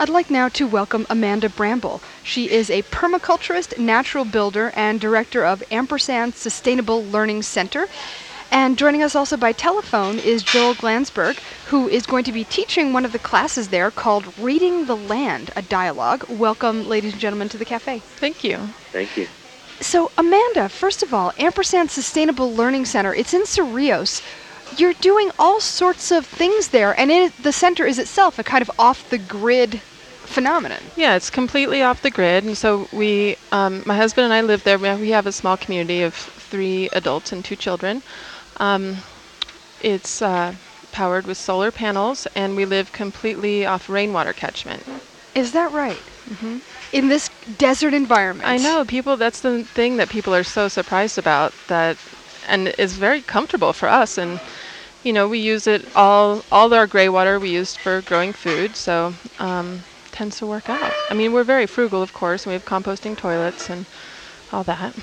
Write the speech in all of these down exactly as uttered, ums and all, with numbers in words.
I'd like now to welcome Amanda Bramble. She is a permaculturist, natural builder, and director of Ampersand Sustainable Learning Center. And joining us also by telephone is Joel Glansberg, who is going to be teaching one of the classes there called Reading the Land, a dialogue. Welcome, ladies and gentlemen, to the cafe. Thank you. Thank you. So, Amanda, first of all, Ampersand Sustainable Learning Center, it's in Cerrillos. You're doing all sorts of things there, and it, the center is itself a kind of off-the-grid phenomenon. Yeah, it's completely off the grid, and so we, um, my husband and I live there. We have a small community of three adults and two children. Um, it's uh, powered with solar panels, and we live completely off rainwater catchment. Is that right? Mm-hmm. In this desert environment. I know, people, that's the thing that people are so surprised about, that, and is very comfortable for us. And, you know, we use it all, all our gray water we used for growing food, so um, tends to work out. I mean, we're very frugal, of course, and we have composting toilets and all that.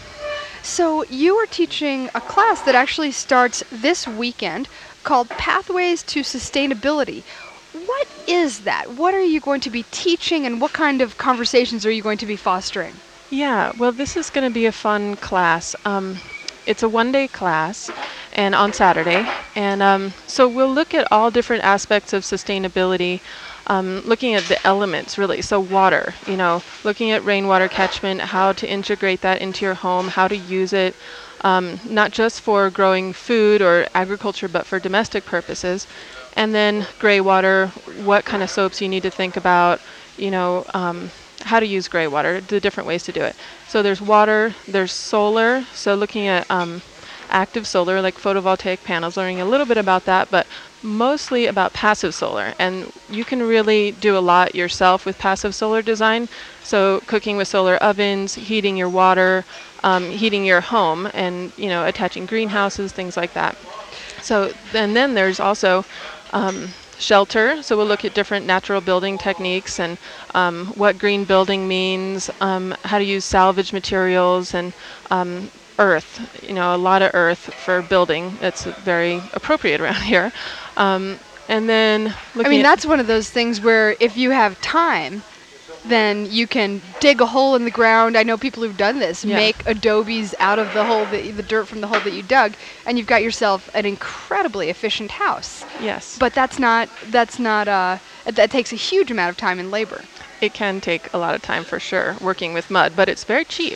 So you are teaching a class that actually starts this weekend called Pathways to Sustainability. What is that? What are you going to be teaching, and what kind of conversations are you going to be fostering? Yeah, well, this is going to be a fun class. Um, it's a one-day class, and on Saturday, and um, so we'll look at all different aspects of sustainability, um, looking at the elements, really. So water, you know, looking at rainwater catchment, how to integrate that into your home, how to use it, um, not just for growing food or agriculture, but for domestic purposes. And then gray water, what kind of soaps you need to think about, you know, um, how to use gray water, the different ways to do it. So there's water, there's solar, so looking at um, active solar, like photovoltaic panels, learning a little bit about that, but mostly about passive solar. And you can really do a lot yourself with passive solar design. So cooking with solar ovens, heating your water, um, heating your home, and, you know, attaching greenhouses, things like that. So, and then there's also um, shelter. So we'll look at different natural building techniques and um, what green building means, um, how to use salvage materials, and um, earth, you know, a lot of earth for building. It's very appropriate around here. Um, and then looking I mean, at that's one of those things where if you have time, then you can dig a hole in the ground. I know people who've done this, Yeah. make adobes out of the hole, that, the dirt from the hole that you dug, and you've got yourself an incredibly efficient house. yes, But that's not, that's not, uh, that takes a huge amount of time and labor. it can take a lot of time for sure working with mud, but it's very cheap.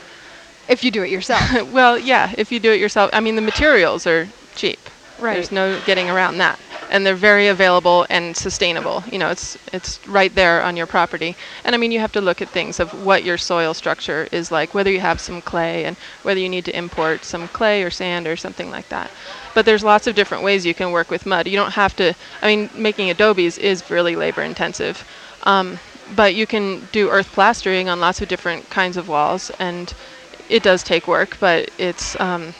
If you do it yourself. Well, yeah, if you do it yourself. I mean, the materials are cheap. Right. There's no getting around that. And they're very available and sustainable. You know, it's it's right there on your property. And I mean, you have to look at things of what your soil structure is like, whether you have some clay and whether you need to import some clay or sand or something like that. But there's lots of different ways you can work with mud. You don't have to, I mean, making adobes is really labor intensive. Um, but you can do earth plastering on lots of different kinds of walls, and it does take work, but it's um,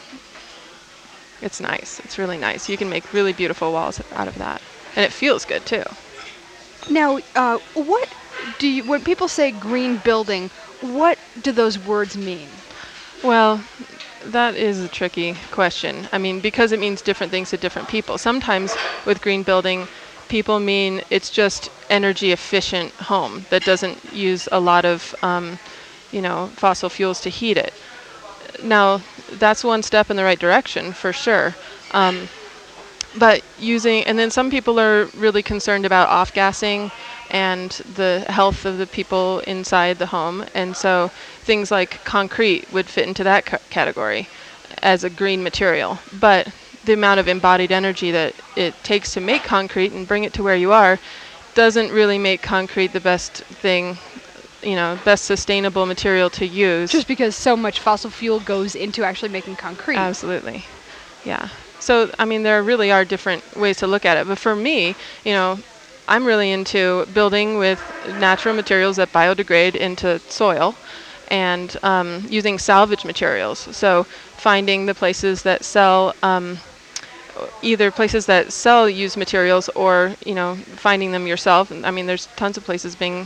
it's nice. It's really nice. You can make really beautiful walls out of that, and it feels good too. Now, uh, what do you, when people say green building, what do those words mean? Well, that is a tricky question. I mean, because it means different things to different people. Sometimes with green building, people mean it's just energy efficient home that doesn't use a lot of um, you know, fossil fuels to heat it. Now, that's one step in the right direction for sure. Um, but using, and then some people are really concerned about off-gassing and the health of the people inside the home. And so things like concrete would fit into that c- category as a green material. But the amount of embodied energy that it takes to make concrete and bring it to where you are doesn't really make concrete the best thing, you know, best sustainable material to use. Just because so much fossil fuel goes into actually making concrete. Absolutely. Yeah. So, I mean, there really are different ways to look at it. But for me, you know, I'm really into building with natural materials that biodegrade into soil and um, using salvage materials. So finding the places that sell, um, either places that sell used materials or, you know, finding them yourself. I mean, there's tons of places being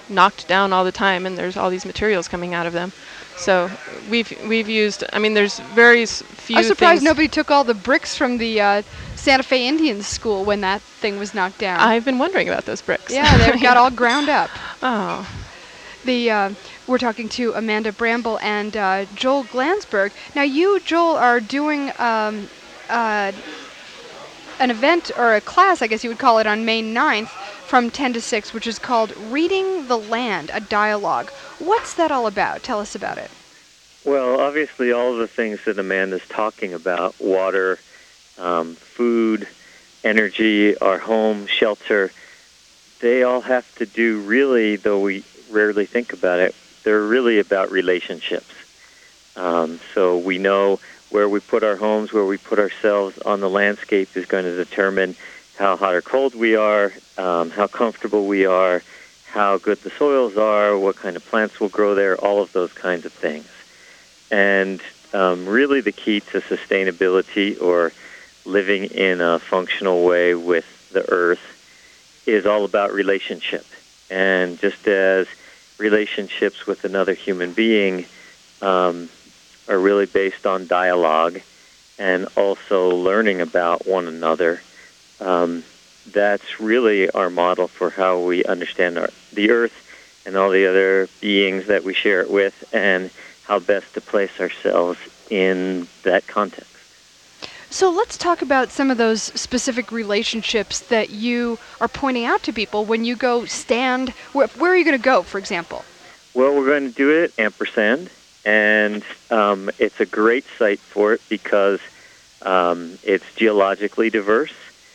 knocked down all the time, and there's all these materials coming out of them. So we've we've used. I mean, there's very s- few I'm surprised things. nobody took all the bricks from the uh, Santa Fe Indian School when that thing was knocked down. I've been wondering about those bricks. Yeah, they got all ground up. Oh. The uh, we're talking to Amanda Bramble and uh, Joel Glansberg. Now, you, Joel, are doing um, uh, an event or a class, I guess you would call it, on May ninth from ten to six, which is called Reading the Land, a Dialogue. What's that all about? Tell us about it. Well, obviously, all of the things that Amanda's talking about, water, um, food, energy, our home, shelter, they all have to do really, though we rarely think about it, they're really about relationships. Um, so we know where we put our homes, where we put ourselves on the landscape is going to determine how hot or cold we are, um, how comfortable we are, how good the soils are, what kind of plants will grow there, all of those kinds of things. And um, really the key to sustainability or living in a functional way with the earth is all about relationship. And just as relationships with another human being um, are really based on dialogue and also learning about one another, um, that's really our model for how we understand our, the earth and all the other beings that we share it with, and how best to place ourselves in that context. So let's talk about some of those specific relationships that you are pointing out to people when you go stand. Where, where are you going to go, for example? Well, we're going to do it at Ampersand, and um, it's a great site for it because um, it's geologically diverse,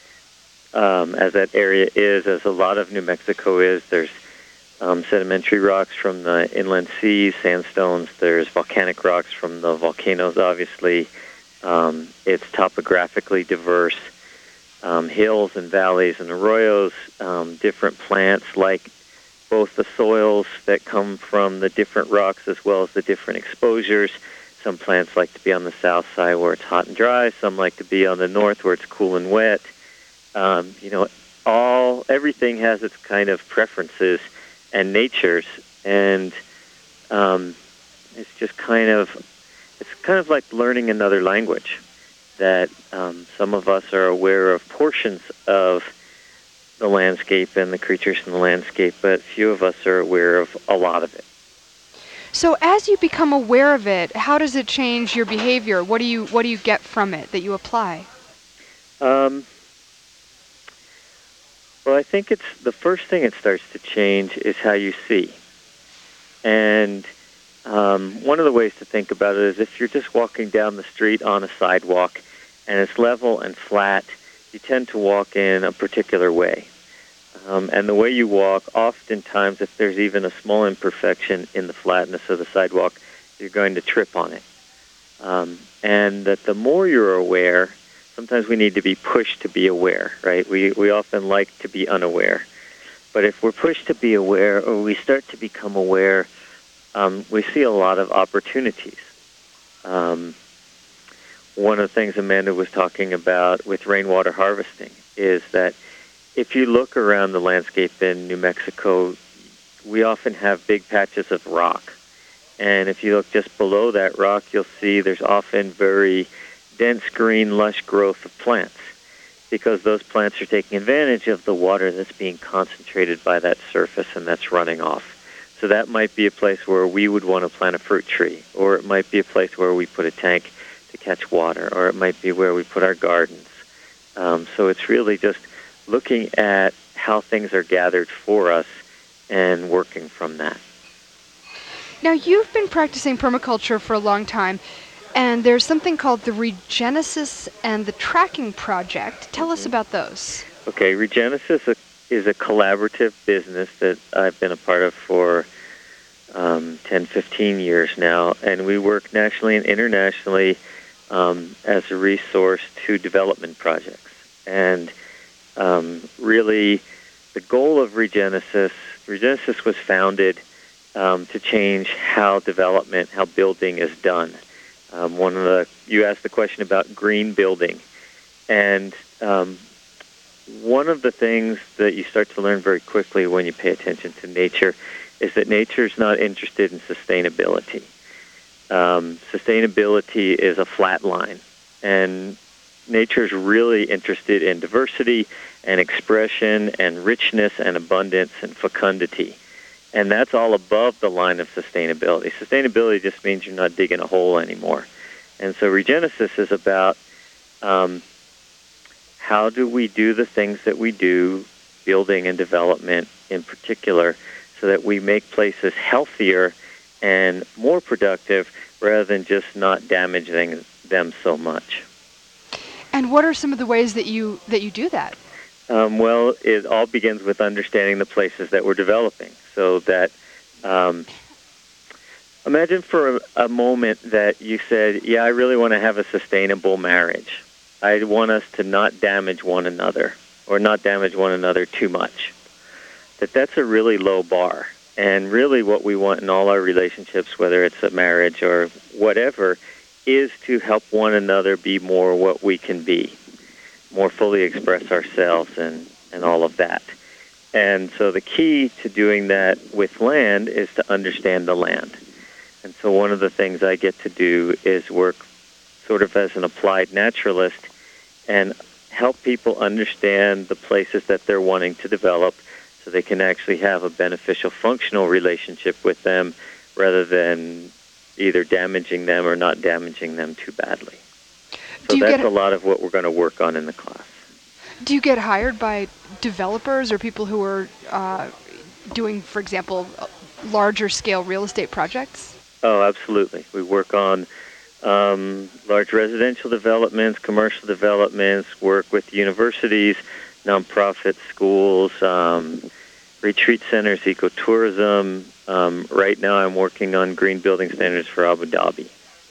um, as that area is, as a lot of New Mexico is. There's um, sedimentary rocks from the inland seas, sandstones. There's volcanic rocks from the volcanoes, obviously. Um, it's topographically diverse, um, hills and valleys and arroyos, um, different plants like both the soils that come from the different rocks as well as the different exposures. Some plants like to be on the south side where it's hot and dry. Some like to be on the north where it's cool and wet. Um, you know, all everything has its kind of preferences and natures, and um, it's just kind of it's kind of like learning another language. That um, some of us are aware of portions of the landscape and the creatures in the landscape, but few of us are aware of a lot of it. So as you become aware of it, how does it change your behavior? What do you what do you get from it that you apply? Um, well, I think it's the first thing it starts to change is how you see. And um, one of the ways to think about it is if you're just walking down the street on a sidewalk and it's level and flat, you tend to walk in a particular way. Um, and the way you walk, oftentimes, if there's even a small imperfection in the flatness of the sidewalk, you're going to trip on it. Um, and that the more you're aware, sometimes we need to be pushed to be aware, right? We we often like to be unaware. But if we're pushed to be aware, or we start to become aware, um, we see a lot of opportunities. Um, one of the things Amanda was talking about with rainwater harvesting is that if you look around the landscape in New Mexico, we often have big patches of rock. And if you look just below that rock, you'll see there's often very dense green, lush growth of plants, because those plants are taking advantage of the water that's being concentrated by that surface and that's running off. So that might be a place where we would want to plant a fruit tree, or it might be a place where we put a tank to catch water, or it might be where we put our gardens. Um, so it's really just looking at how things are gathered for us and working from that. Now, you've been practicing permaculture for a long time, and there's something called the Regenesis and the Tracking Project. Tell mm-hmm. us about those. Okay, Regenesis is a, is a collaborative business that I've been a part of for um, ten, fifteen years now, and we work nationally and internationally um, as a resource to development projects. And Um, really, the goal of Regenesis, Regenesis was founded um, to change how development, how building is done. Um, one of the, you asked the question about green building, and um, one of the things that you start to learn very quickly when you pay attention to nature is that nature is not interested in sustainability. Um, sustainability is a flat line, and nature is really interested in diversity and expression and richness and abundance and fecundity. And that's all above the line of sustainability. Sustainability just means you're not digging a hole anymore. And so Regenesis is about um, how do we do the things that we do, building and development in particular, so that we make places healthier and more productive rather than just not damaging them so much. And what are some of the ways that you that you do that? Um, well, it all begins with understanding the places that we're developing. So that, um, imagine for a, a moment that you said, yeah, I really want to have a sustainable marriage. I want us to not damage one another or not damage one another too much. That that's a really low bar. And really what we want in all our relationships, whether it's a marriage or whatever, is to help one another be more what we can be, more fully express ourselves and, and all of that. And so the key to doing that with land is to understand the land. And so one of the things I get to do is work sort of as an applied naturalist and help people understand the places that they're wanting to develop so they can actually have a beneficial functional relationship with them rather than either damaging them or not damaging them too badly. So that's a lot of what we're going to work on in the class. Do you get hired by developers or people who are uh, doing, for example, larger scale real estate projects? Oh, absolutely. We work on um, large residential developments, commercial developments, work with universities, nonprofit schools, um, retreat centers, ecotourism. Um, right now I'm working on green building standards for Abu Dhabi.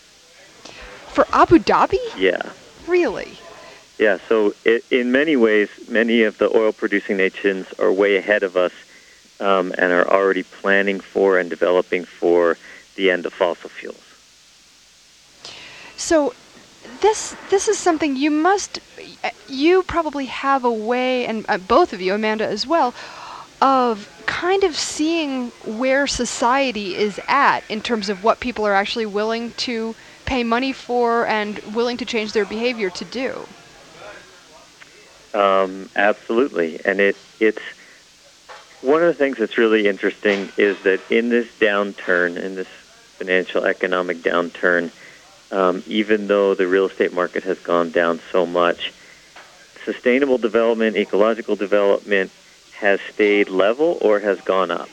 For Abu Dhabi? Yeah. Really? Yeah, so it, in many ways, many of the oil-producing nations are way ahead of us um, and are already planning for and developing for the end of fossil fuels. So this this is something you must, you probably have a way, and uh, both of you, Amanda as well, of kind of seeing where society is at in terms of what people are actually willing to pay money for and willing to change their behavior to do. Um, absolutely. And it it's one of the things that's really interesting is that in this downturn, in this financial economic downturn, um, even though the real estate market has gone down so much, sustainable development, ecological development has stayed level or has gone up.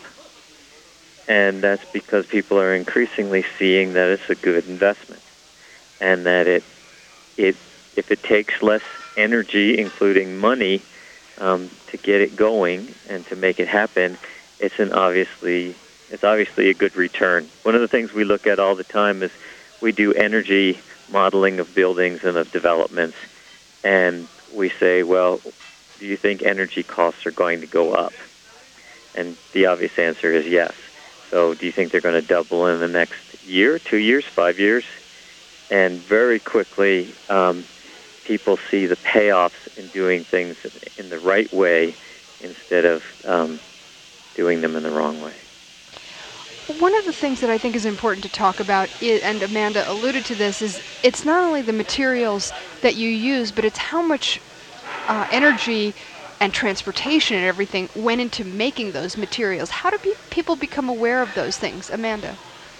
And that's because people are increasingly seeing that it's a good investment and that it it if it takes less energy, including money, um, to get it going and to make it happen, it's an obviously it's obviously a good return. One of the things we look at all the time is we do energy modeling of buildings and of developments, and we say, well, do you think energy costs are going to go up? And the obvious answer is yes. So do you think they're going to double in the next year, two years, five years? And very quickly, um, people see the payoffs in doing things in the right way instead of um, doing them in the wrong way. One of the things that I think is important to talk about, is, and Amanda alluded to this, is it's not only the materials that you use, but it's how much uh, energy and transportation and everything went into making those materials. How do pe- people become aware of those things, Amanda?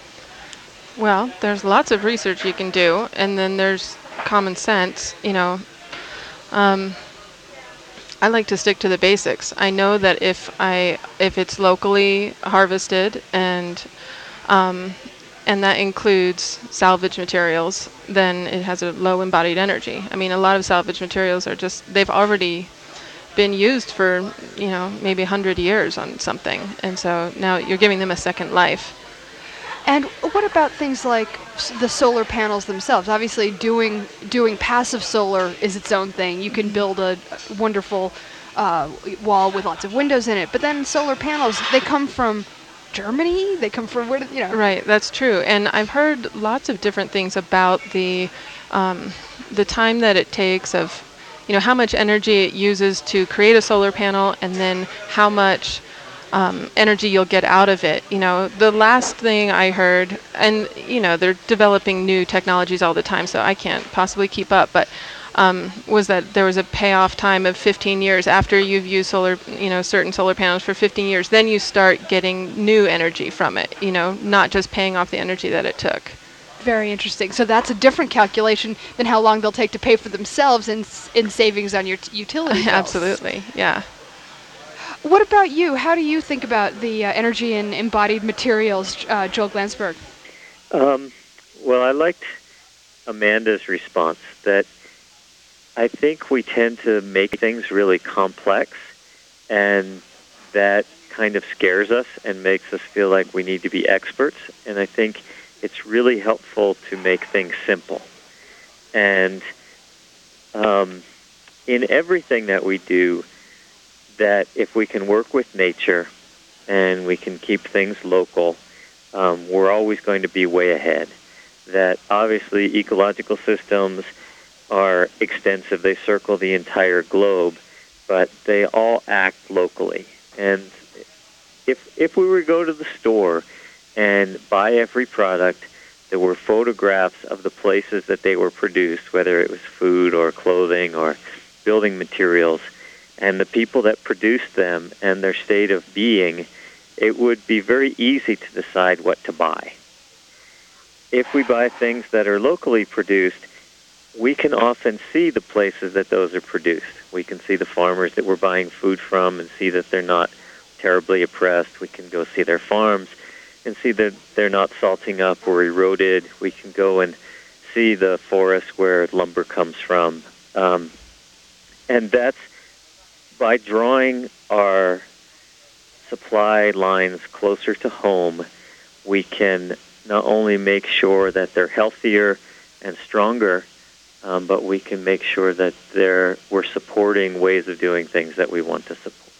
Well, there's lots of research you can do, and then there's common sense. You know, um, I like to stick to the basics. I know that if I if it's locally harvested and um, and that includes salvage materials, then it has a low embodied energy. I mean, a lot of salvage materials are just they've already been used for you know maybe a hundred years on something, and so now you're giving them a second life. And what about things like the solar panels themselves? Obviously, doing doing passive solar is its own thing. You can build a wonderful uh, wall with lots of windows in it. But then solar panels, they come from Germany. They come from where? You know. Right, that's true. And I've heard lots of different things about the um, the time that it takes of you know, how much energy it uses to create a solar panel, and then how much um, energy you'll get out of it. You know, the last thing I heard, and you know, they're developing new technologies all the time, so I can't possibly keep up, but um, was that there was a payoff time of fifteen years after you've used solar, you know, certain solar panels for fifteen years. Then you start getting new energy from it. You know, not just paying off the energy that it took. Very interesting. So that's a different calculation than how long they'll take to pay for themselves in s- in savings on your t- utility bills. Absolutely, yeah. What about you? How do you think about the uh, energy and embodied materials, uh, Joel Glansberg? Um, well, I liked Amanda's response that I think we tend to make things really complex, and that kind of scares us and makes us feel like we need to be experts. And I think it's really helpful to make things simple. And um, in everything that we do, that if we can work with nature and we can keep things local, um, we're always going to be way ahead. That obviously ecological systems are extensive. They circle the entire globe, but they all act locally. And if if we were to go to the store and buy every product, there were photographs of the places that they were produced, whether it was food or clothing or building materials, and the people that produced them and their state of being, it would be very easy to decide what to buy. If we buy things that are locally produced, we can often see the places that those are produced. We can see the farmers that we're buying food from and see that they're not terribly oppressed. We can go see their farms and see that they're not salting up or eroded. We can go and see the forest where lumber comes from. Um, and that's by drawing our supply lines closer to home, we can not only make sure that they're healthier and stronger, um, but we can make sure that they're, we're supporting ways of doing things that we want to support.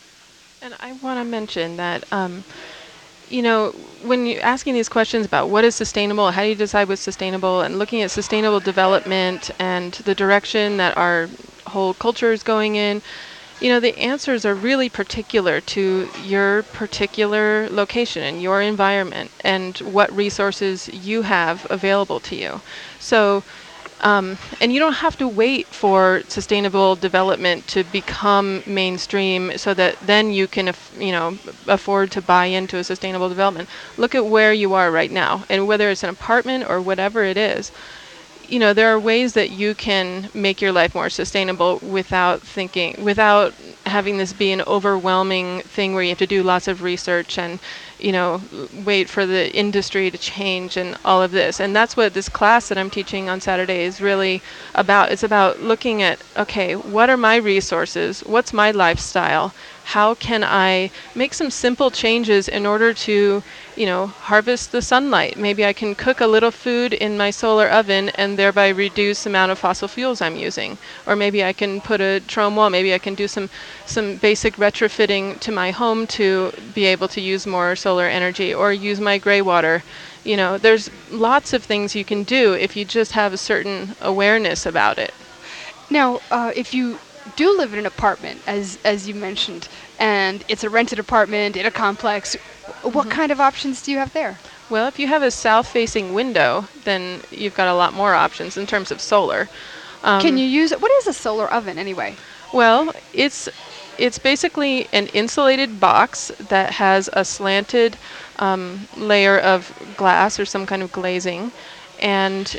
And I want to mention that, um, you know, when you're asking these questions about what is sustainable, how do you decide what's sustainable, and looking at sustainable development and the direction that our whole culture is going in, you know, the answers are really particular to your particular location and your environment and what resources you have available to you. So, um, and you don't have to wait for sustainable development to become mainstream so that then you can, aff- you know, afford to buy into a sustainable development. Look at where you are right now, and whether it's an apartment or whatever it is, you know, there are ways that you can make your life more sustainable without thinking, without having this be an overwhelming thing where you have to do lots of research and, you know, wait for the industry to change and all of this. And that's what this class that I'm teaching on Saturday is really about. It's about looking at, okay, what are my resources? What's my lifestyle? How can I make some simple changes in order to, you know, harvest the sunlight? Maybe I can cook a little food in my solar oven and thereby reduce the amount of fossil fuels I'm using. Or maybe I can put a Trome wall. Maybe I can do some, some basic retrofitting to my home to be able to use more solar energy, or use my gray water. You know, there's lots of things you can do if you just have a certain awareness about it. Now, uh, if you do live in an apartment, as as you mentioned, and it's a rented apartment in a complex, what kind of options do you have there? Well, if you have a south-facing window, then you've got a lot more options in terms of solar. Um, Can you use what is a solar oven anyway? Well, it's it's basically an insulated box that has a slanted um, layer of glass or some kind of glazing, and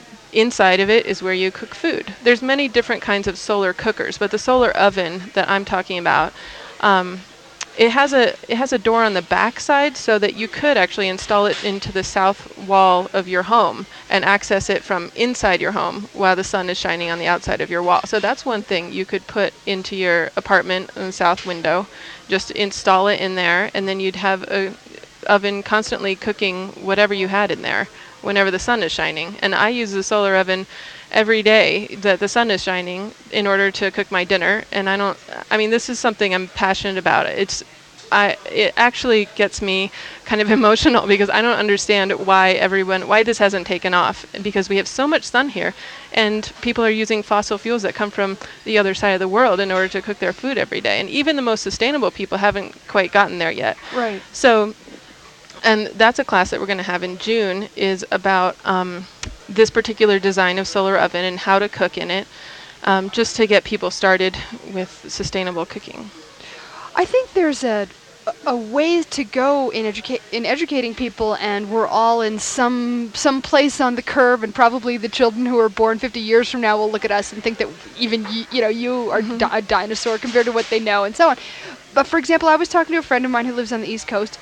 inside of it is where you cook food. There's many different kinds of solar cookers, but the solar oven that I'm talking about, um, it has a it has a door on the back side so that you could actually install it into the south wall of your home and access it from inside your home while the sun is shining on the outside of your wall. So that's one thing you could put into your apartment in the south window. Just install it in there, and then you'd have a oven constantly cooking whatever you had in there whenever the sun is shining. And I use the solar oven every day that the sun is shining in order to cook my dinner. And I don't, I mean, this is something I'm passionate about. It's I it actually gets me kind of emotional because I don't understand why everyone why this hasn't taken off, because we have so much sun here, and people are using fossil fuels that come from the other side of the world in order to cook their food every day, and even the most sustainable people haven't quite gotten there yet. Right. So, and that's a class that we're going to have in June, is about um, this particular design of solar oven and how to cook in it, um, just to get people started with sustainable cooking. I think there's a a ways to go in educate in educating people, and we're all in some some place on the curve, and probably the children who are born fifty years from now will look at us and think that even y- you know you are Mhm. di- a dinosaur compared to what they know, and so on. But for example, I was talking to a friend of mine who lives on the East Coast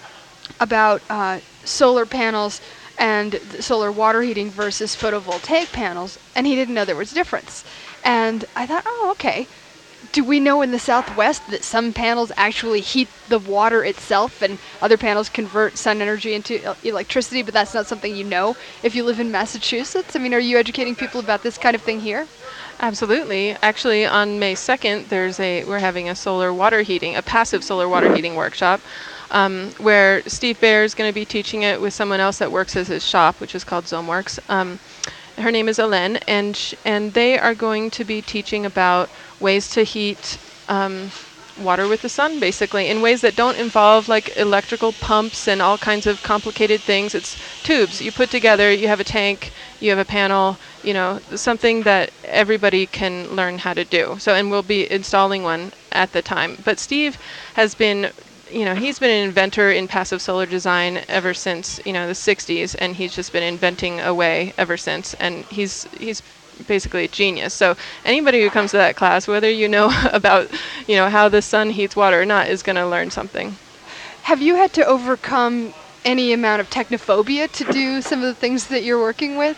about uh, solar panels and th- solar water heating versus photovoltaic panels, and he didn't know there was a difference. And I thought, oh, okay. Do we know in the Southwest that some panels actually heat the water itself and other panels convert sun energy into el- electricity, but that's not something you know if you live in Massachusetts? I mean, are you educating people about this kind of thing here? Absolutely. Actually, on May second, there's a we're having a solar water heating, a passive solar water heating workshop, um, where Steve Baer is going to be teaching it with someone else that works as his shop, which is called Zomeworks. Um, her name is Elen, and sh- and they are going to be teaching about ways to heat um, water with the sun, basically, in ways that don't involve like electrical pumps and all kinds of complicated things. It's tubes you put together. You have a tank, you have a panel, you know, something that everybody can learn how to do. So, and we'll be installing one at the time. But Steve has been, you know, he's been an inventor in passive solar design ever since, you know, the sixties, and he's just been inventing away ever since. And he's he's basically a genius. So anybody who comes to that class, whether you know about, you know, how the sun heats water or not, is going to learn something. Have you had to overcome any amount of technophobia to do some of the things that you're working with?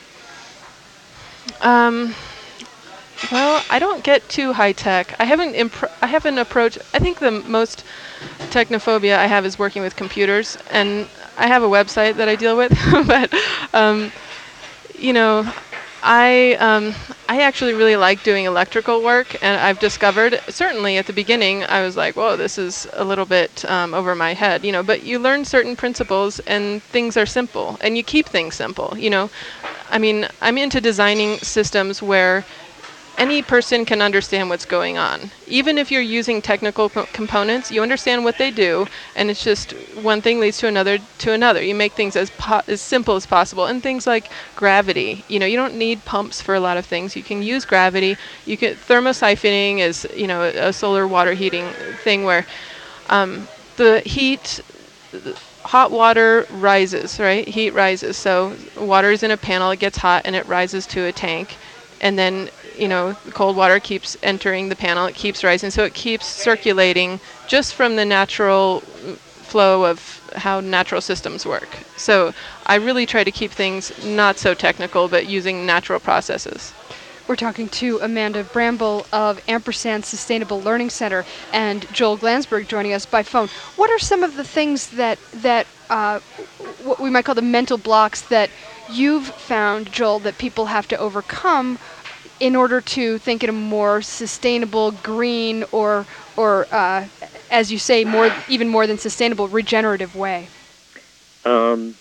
Um, well, I don't get too high tech. I haven't impr- I haven't approached. I think the most technophobia I have is working with computers, and I have a website that I deal with. But um, you know, I um, I actually really like doing electrical work, and I've discovered, certainly at the beginning, I was like, whoa, this is a little bit um, over my head, you know. But you learn certain principles, and things are simple, and you keep things simple, you know. I mean, I'm into designing systems where any person can understand what's going on. Even if you're using technical co- components, you understand what they do, and it's just one thing leads to another to another. You make things as po- as simple as possible. And things like gravity, you know, you don't need pumps for a lot of things. You can use gravity. You can thermosiphoning is, you know, a, a solar water heating thing where um, the heat hot water rises, right? Heat rises. So water is in a panel, it gets hot, and it rises to a tank. And then, you know, the cold water keeps entering the panel, it keeps rising. So it keeps circulating just from the natural flow of how natural systems work. So I really try to keep things not so technical, but using natural processes. We're talking to Amanda Bramble of Ampersand Sustainable Learning Center and Joel Glansberg joining us by phone. What are some of the things that that uh, what we might call the mental blocks that you've found, Joel, that people have to overcome in order to think in a more sustainable, green, or or uh, as you say, more even more than sustainable, regenerative way? Um,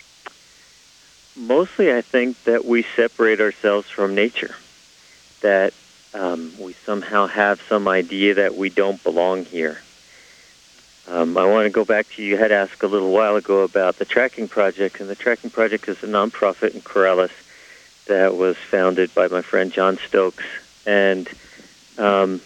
mostly, I think that we separate ourselves from nature, that um, we somehow have some idea that we don't belong here. Um, I want to go back to, you had asked a little while ago about the Tracking Project, and the Tracking Project is a nonprofit in Corrales that was founded by my friend John Stokes. And um,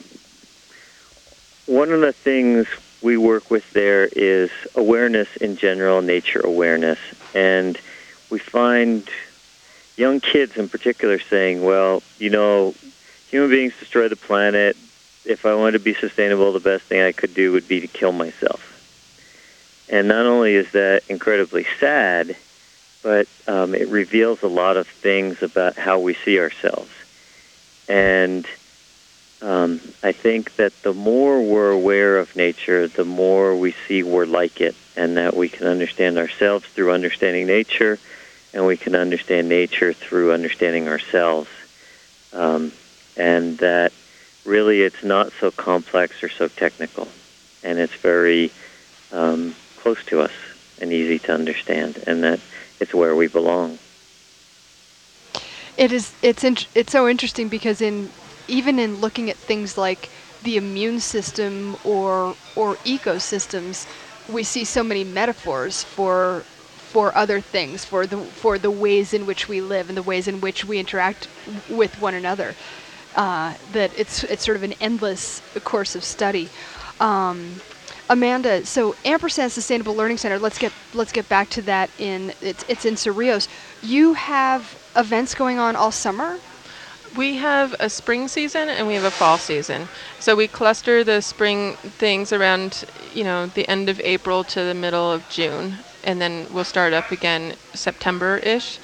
one of the things we work with there is awareness in general, nature awareness. And we find young kids in particular saying, well, you know, human beings destroy the planet. If I wanted to be sustainable, the best thing I could do would be to kill myself. And not only is that incredibly sad, but um, it reveals a lot of things about how we see ourselves. And um, I think that the more we're aware of nature, the more we see we're like it, and that we can understand ourselves through understanding nature, and we can understand nature through understanding ourselves. Um, and that really it's not so complex or so technical. and it's very um, close to us and easy to understand, and that it's where we belong. It is. It's int- it's so interesting because in even in looking at things like the immune system or or ecosystems, we see so many metaphors for for other things, for the for the ways in which we live and the ways in which we interact w- with one another. Uh, that it's it's sort of an endless course of study. Um, Amanda, so Ampersand Sustainable Learning Center. Let's get let's get back to that. In it's it's in Cerrillos. You have events going on all summer. We have a spring season and we have a fall season. So we cluster the spring things around, you know, the end of April to the middle of June, and then we'll start up again September-ish.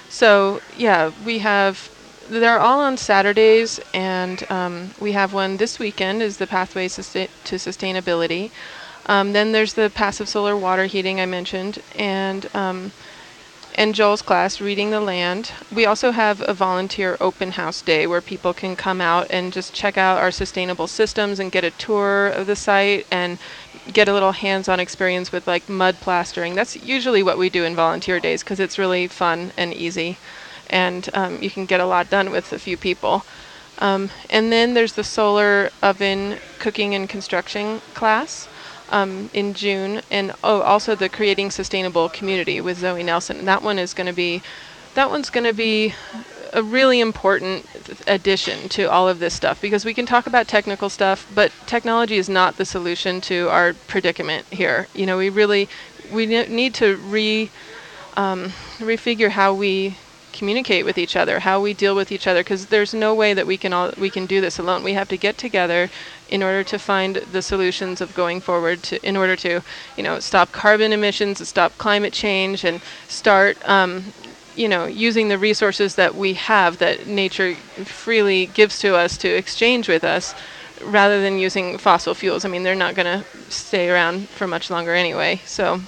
So yeah, we have, they're all on Saturdays, and um, we have one this weekend is the Pathways Susta- to Sustainability. Um, then there's the passive solar water heating I mentioned, and um, and Joel's class, Reading the Land. We also have a volunteer open house day where people can come out and just check out our sustainable systems and get a tour of the site and get a little hands-on experience with like mud plastering. That's usually what we do in volunteer days because it's really fun and easy, and um, you can get a lot done with a few people. Um, and then there's the solar oven cooking and construction class um, in June, and oh, also the Creating Sustainable Community with Zoe Nelson. That one is going to be, that one's going to be a really important addition to all of this stuff, because we can talk about technical stuff, but technology is not the solution to our predicament here. You know, we really we ne- need to re um, refigure how we communicate with each other, how we deal with each other, because there's no way that we can all we can do this alone. We have to get together in order to find the solutions of going forward to in order to, you know, stop carbon emissions, stop climate change, and start um, you know, using the resources that we have that nature freely gives to us to exchange with us, rather than using fossil fuels. I mean, they're not going to stay around for much longer anyway. So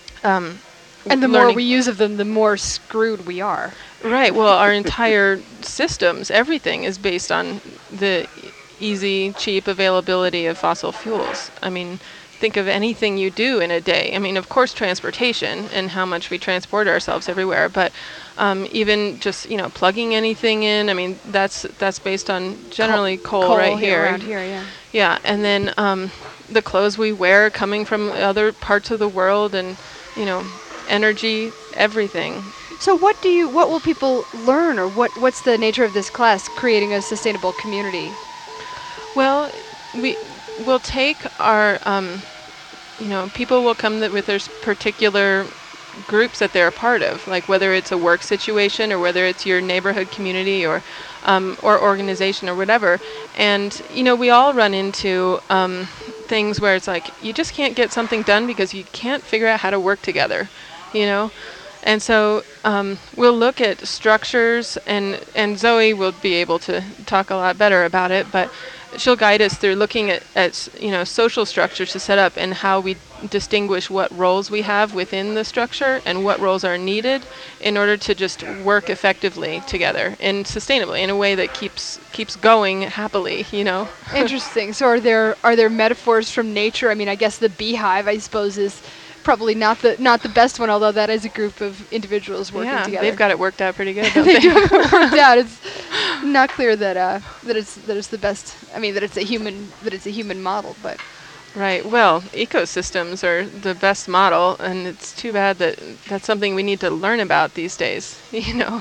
um, And the more learning- we use of them, the more screwed we are. Right. Well, our entire systems, everything is based on the easy, cheap availability of fossil fuels. I mean, think of anything you do in a day. I mean, of course, transportation and how much we transport ourselves everywhere, but um, even just, you know, plugging anything in. I mean, that's that's based on generally coal, Coal right here. around here, yeah. Yeah, and then um, the clothes we wear coming from other parts of the world, and, you know, energy, everything. So what do you what will people learn, or what what's the nature of this class, Creating a Sustainable Community? Well, we will take our, um, you know, people will come that with their s- particular groups that they're a part of, like whether it's a work situation or whether it's your neighborhood community or um, or organization or whatever. And, you know, we all run into um, things where it's like you just can't get something done because you can't figure out how to work together, you know? And so um, we'll look at structures, and, and Zoe will be able to talk a lot better about it, but she'll guide us through looking at, at you know, social structures to set up and how we distinguish what roles we have within the structure and what roles are needed in order to just work effectively together and sustainably in a way that keeps keeps going happily, you know. Interesting. So are there are there metaphors from nature? I mean, I guess the beehive, I suppose, is probably not the not the best one, although that is a group of individuals working Yeah, together. they've got it worked out pretty good, don't they they? do have it worked out. It's not clear that uh, that it's that it's the best. I mean, that it's a human that it's a human model, but Right. Well, ecosystems are the best model, and it's too bad that that's something we need to learn about these days, you know.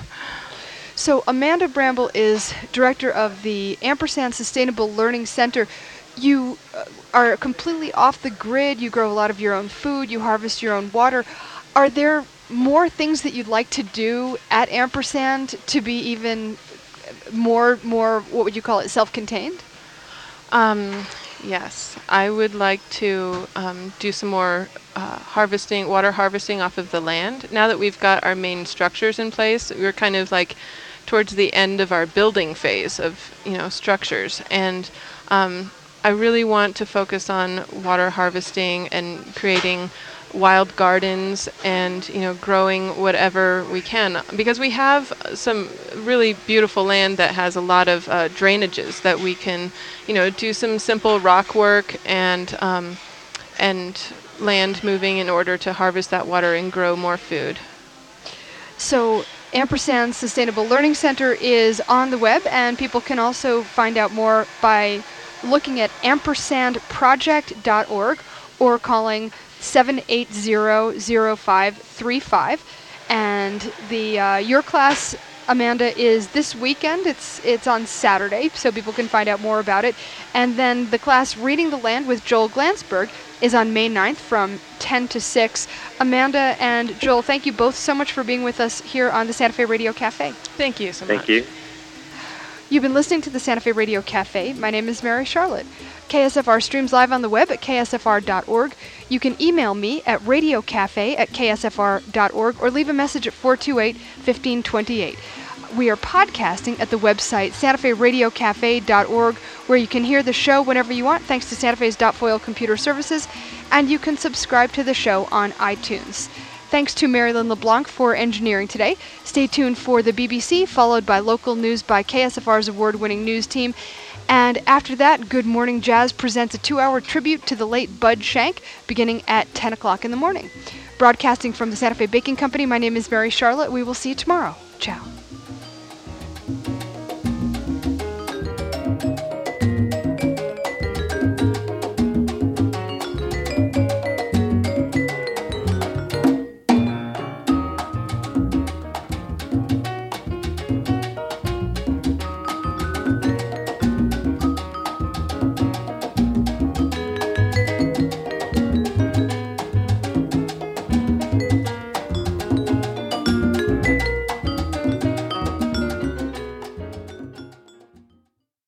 so Amanda Bramble is director of the Ampersand Sustainable Learning Center. You uh, are completely off the grid. You grow a lot of your own food. You harvest your own water. Are there more things that you'd like to do at Ampersand to be even more more what would you call it, self-contained? Um, yes, I would like to um, do some more uh, harvesting, water harvesting off of the land. Now that we've got our main structures in place, we're kind of like towards the end of our building phase of, you know, structures. And um, I really want to focus on water harvesting and creating wild gardens and, you know, growing whatever we can, because we have some really beautiful land that has a lot of uh, drainages that we can, you know, do some simple rock work and um, and land moving in order to harvest that water and grow more food. So Ampersand Sustainable Learning Center is on the web, and people can also find out more by looking at ampersand project dot org or calling seven eight zero, zero five three five. And the uh, your class, Amanda, is this weekend. It's it's on Saturday, so people can find out more about it. And then the class Reading the Land with Joel Glansberg is on May ninth from ten to six. Amanda and Joel, thank you both so much for being with us here on the Santa Fe Radio Cafe. Thank you so much. Thank you. You've been listening to the Santa Fe Radio Cafe. My name is Mary Charlotte. K S F R streams live on the web at k s f r dot org. You can email me at radiocafe at k s f r dot org or leave a message at four two eight, one five two eight. We are podcasting at the website santa fe radio cafe dot org, where you can hear the show whenever you want, thanks to Santa Fe's Dotfoil Computer Services, and you can subscribe to the show on iTunes. Thanks to Marilyn LeBlanc for engineering today. Stay tuned for the B B C, followed by local news by K S F R's award-winning news team. And after that, Good Morning Jazz presents a two-hour tribute to the late Bud Shank, beginning at ten o'clock in the morning. Broadcasting from the Santa Fe Baking Company, my name is Mary Charlotte. We will see you tomorrow. Ciao.